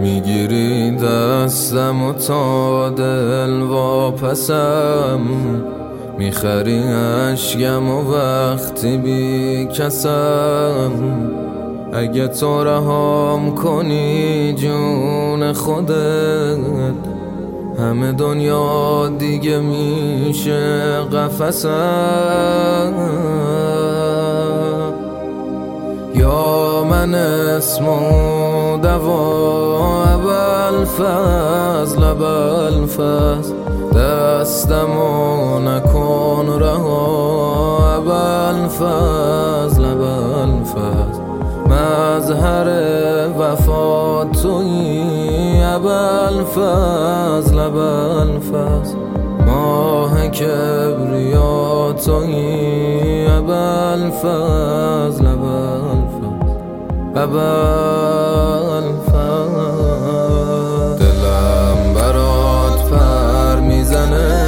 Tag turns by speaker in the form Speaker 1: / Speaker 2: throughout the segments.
Speaker 1: میگیری دستم و تا دل واپسم، میخری اشکم و وقتی بی کسم. اگه تو رهام کنی جون خودت، همه دنیا دیگه میشه قفسم. یا من اسم و دوا ابوالفضل ابوالفضل، دستمو نکن رها ابوالفضل ابوالفضل. مظهر وفا تویی ابوالفضل ابوالفضل، ماه کبریا تویی ابوالفضل ابوالفضل. دلم برات پر میزنه،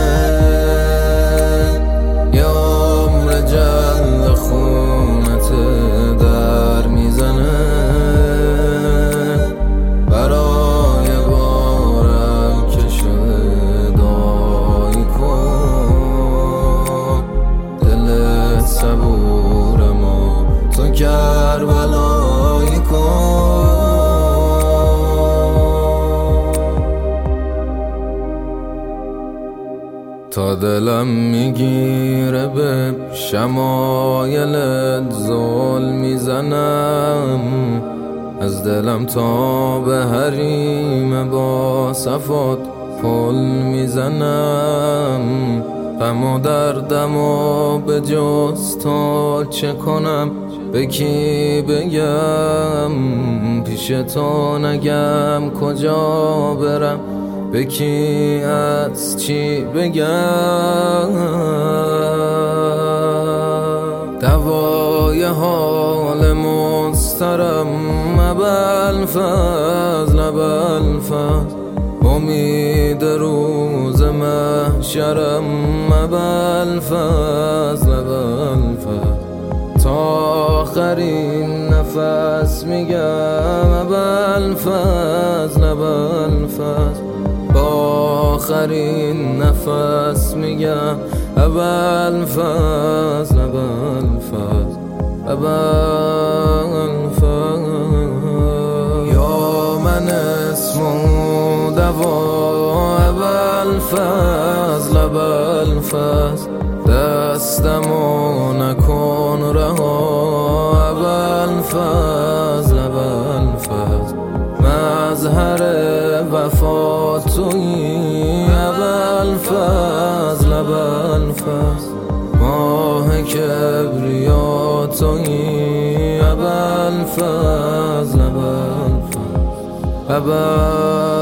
Speaker 1: یه عمر جل خونت در میزنه. برای بارم که شدایی کن، دلت صبورم و تو کربلایی کن. تا دلم میگیره به شمایلت زل میزنم، از دلم تا به حریم با صفات پل میزنم. غم و دردم و به جز تو چه کنم، به کی بگم؟ پیش تو نگم کجا برم، به کی از چی بگم؟ دوای حال مضطرم ابوالفضل ابوالفضل، امید روز محشرم ابوالفضل ابوالفضل. تا آخرین نفس میگم ابوالفضل ابوالفضل، با آخرین نفس میگم ابوالفضل ابوالفضل ابوالفضل. یا من اسم و دوا ابوالفضل ابوالفضل، دستمو نکن رها ابوالفضل ابوالفضل. مظهر وفا تویی ابوالفضل ابوالفضل، ماه کبریا تویی ابوالفضل ابوالفضل.